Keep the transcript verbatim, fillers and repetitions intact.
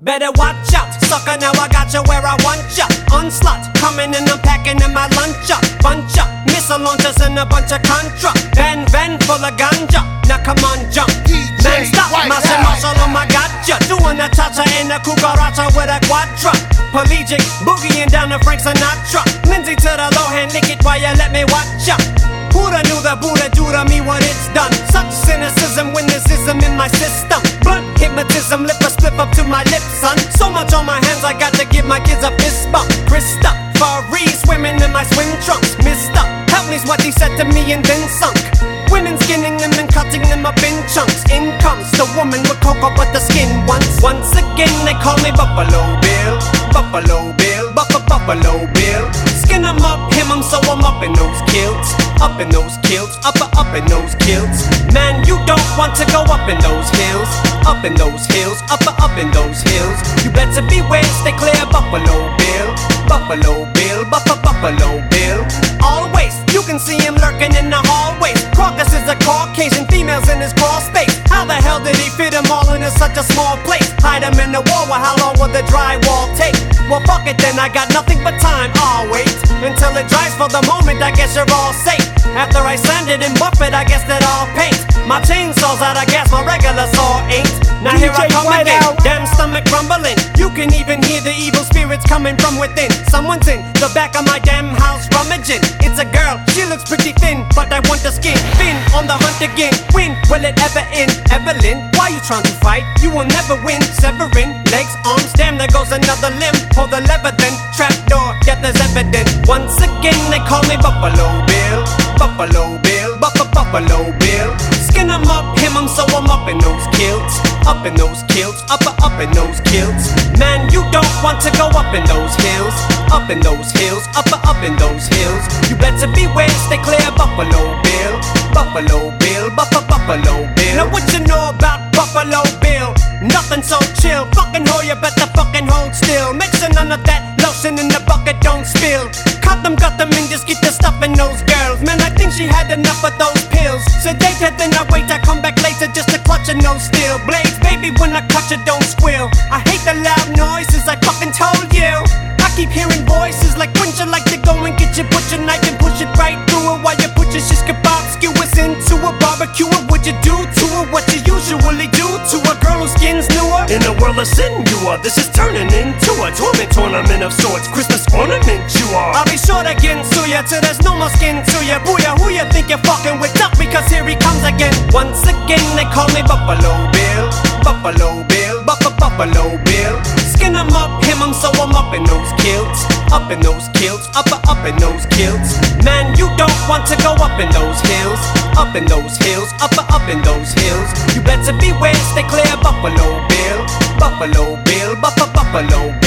Better watch out, sucker, now I got you where I want ya. Onslaught, coming and I'm packing in my lunch up. Bunch up, missile launchers and a bunch of contra. Van, van full of ganja, now come on, jump. Man, stop, Master Marshall, oh my gotcha. Doing a cha-cha in a cucaracha with a quadra. Pelagic, boogieing down to Frank Sinatra. Lindsay to the low hand, lick it while you let me watch ya. Who'da knew the Buddha do to me what it's done? Such cynicism when there's ism in my system. Blunt hypnotism, lip a slip up to my lips, son. So much on my hands, I got to give my kids a fist bump. Krista, Faris, swimming in my swim trunks. Mister, help me's what he said to me and then sunk. Women skinning them and cutting them up in chunks. In comes the woman with cocoa but the skin once. Once again they call me Buffalo Bill. Buffalo Bill, Buffa Buffalo Bill. Skin 'em up, him 'em, so I'm up in those kilts. Up in those kilts, up up in those kilts. Man, you don't want to go up in those hills. Up in those hills, up up in those hills. You better beware, stay clear, Buffalo Bill. Buffalo Bill, Buffa Buffalo Bill. Always, you can see him lurking in the hallways. Crocus is a Caucasian, females in his crawl space. How the hell did he fit them all into such a small place? Hide them in the wall, well how long will the drywall take? Well fuck it then, I got nothing but time, I'll wait until it dries. For the moment I guess you're all safe. After I sand it and buff it, I guess that I'll paint. My chainsaw's out of gas, my regular saw ain't. Now here I come again, damn stomach rumbling. You can even hear the evil spirits coming from within. Someone's in the back of my damn house rummaging. It's a girl, she looks pretty thin, but I want the skin. Fin on the hunt again, when will it ever end? Evelyn, why you trying to fight? You will never win. Severing, legs, arms, damn there goes another limb. Pull the lever then, trapdoor, death is evident. Once again they call me Buffalo Bill. Buffalo Bill, Buffa Buffalo Bill. Skin 'em up, him 'em, so I'm up in those kilts. Up in those kilts, up up in those kilts. Man, you don't want to go up in those hills. Up in those hills, up up in those hills. You better beware, stay clear, Buffalo Bill. Buffalo Bill, Buffa Buffalo Bill. Now what you know about Buffalo Bill? Nothing so chill. Fucking hoe, you better fucking hold still. Make sure none of that lotion in the bucket don't spill. Cut them, cut them, and just get the stuff in those girls. Man, I think she had enough of those pills. Sedate her, then I wait, I come back later just to clutch her no steel blades. Baby, when I clutch her, don't squeal. I hate the loud noises, I fucking told you. I keep hearing voices like wouldn't you like to go and get your butcher knife and push it right through it while you put your shish kebab skewers into a barbecue. What would you do to her? What you usually do to a girl whose skin's newer? In a world of sin, you are. This is turning into a torment tournament of sorts. Christmas ornament, you are. I'll be sure to get into ya till there's no more skin to ya. Booyah, who you think you're fucking with? Duck, because here he comes again. Once again they call me Buffalo Bill. Buffalo Bill, Buffa Buffalo Bill. Skin 'em up, him 'em, so I'm up in those kilts. Up in those kilts, up up in those kilts. Man, you don't want to go up in those hills. Up in those hills, up up in those hills. You better beware, stay clear, Buffalo Bill. Buffalo Bill, Buffa Buffalo Bill.